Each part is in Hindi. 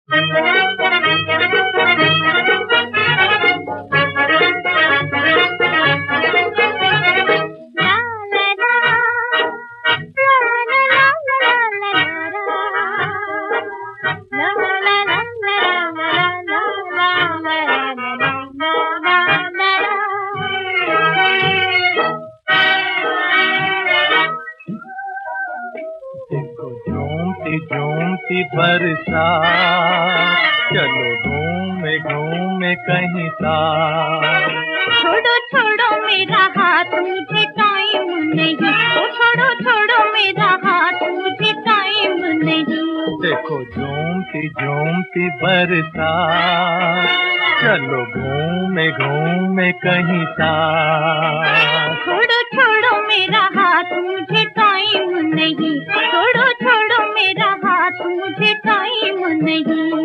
झूमती बरसात, चलो घूमे घूमे कहीं साथ। छोड़ो छोड़ो मेरा हाथ, मुझे टाइम नहीं। छोड़ो छोड़ो मेरा हाथ, मुझे टाइम नहीं। देखो झूमती झूमती बरसात, चलो घूमे घूमे कहीं साथ। छोड़ो छोड़ो मेरा हाथ, मुझे टाइम नहीं। छोड़ो छोड़ो मेरा हाथ, मुझे टाइम नहीं।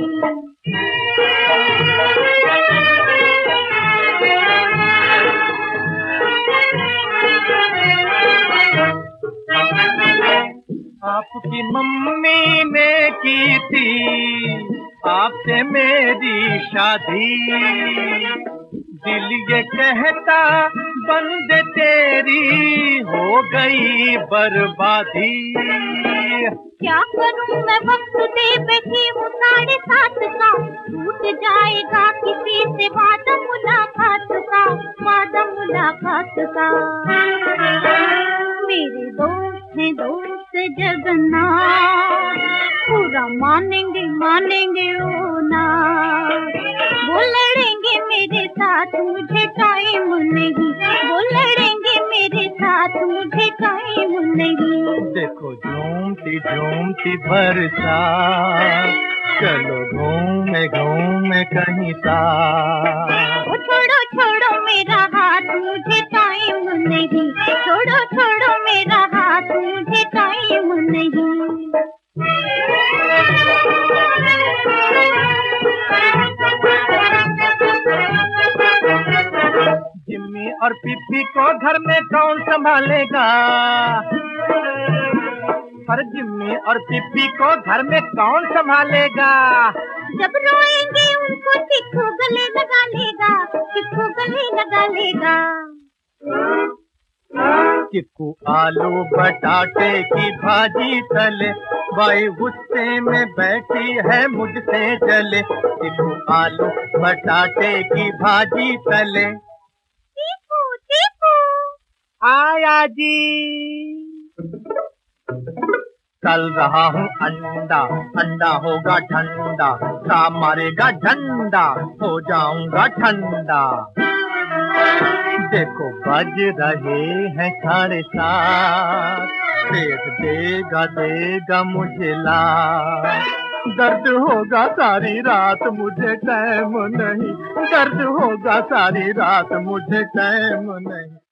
आपकी मम्मी ने की थी आपसे मेरी शादी, दिल ये कहता बंद तेरी हो गई बर्बादी। क्या करूं मैं, वक्त दे बैठी हूँ 7:30 का। टूट जाएगा किसी से वादा मुलाकात का, वादा मुलाकात का। मेरे दोस्त हैं दोस्त जगन्नाथ, पूरा मानेंगे मानेंगे वो ना। वो लड़ेंगे मेरे साथ, मुझे टाइम नहीं। वो लड़ेंगे मेरे साथ, मुझे टाइम नहीं। देखो झूमती झूमती बरसात, चलो घूमे घूमे कहीं साथ। छोड़ो छोड़ो मेरा हाथ, मुझे टाइम नहीं। छोड़ो छोड़ो मेरा हाथ, मुझे टाइम नहीं। जिम्मी और पिप्पी को घर में कौन संभालेगा? पर जिम्मी और पिप्पी को घर में कौन संभालेगा? जब रोएंगे उनको चिक्कू गले लगा लेगा, चिक्कू गले लगा लेगा। चिक्कू आलू बटाटे की भाजी तले, बाई गुस्से में बैठी है मुझसे जले। चिक्कू आलू बटाटे की भाजी तले। चिक्कू चिक्कू आया जी। तल रहा हूँ अंडा, अंडा होगा ठंडा, सांप मारेगा झंडा, हो जाऊंगा ठंडा। देखो बज रहे हैं 7:30, पेट देगा देगा मुझे लात। दर्द होगा सारी रात मुझे टाइम नहीं, दर्द होगा सारी रात मुझे टाइम नहीं।